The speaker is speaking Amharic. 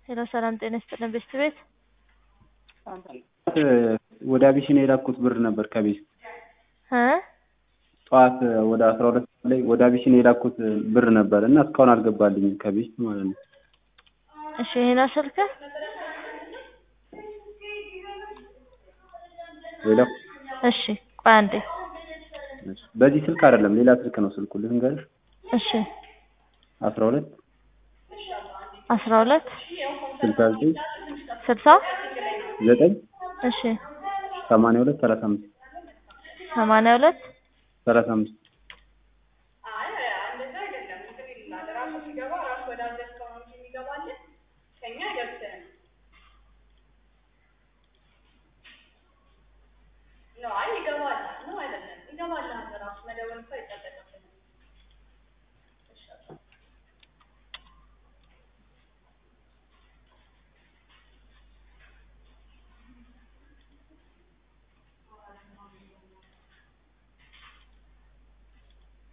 ሄሎ ሰላም ጤና ይስጥልን ቤት ወደ አቢሲኒያ የላኩት ብር ነበር ከቤት እ ጠዋት ወደ 12 ላይ ወደ አቢሲኒያ የላኩት ብር ነበር እና እስካሁን አልገባልኝም ከቤት ማለት ነው። እሺ ይሄን ስልክ ሄሎ እሺ ቆይ አንዴ በዚህ ስልክ አይደለም ሌላ ስልክ ነው ስልኩ ልንገርሽ እሺ 12 69 እሺ 82 35 82 35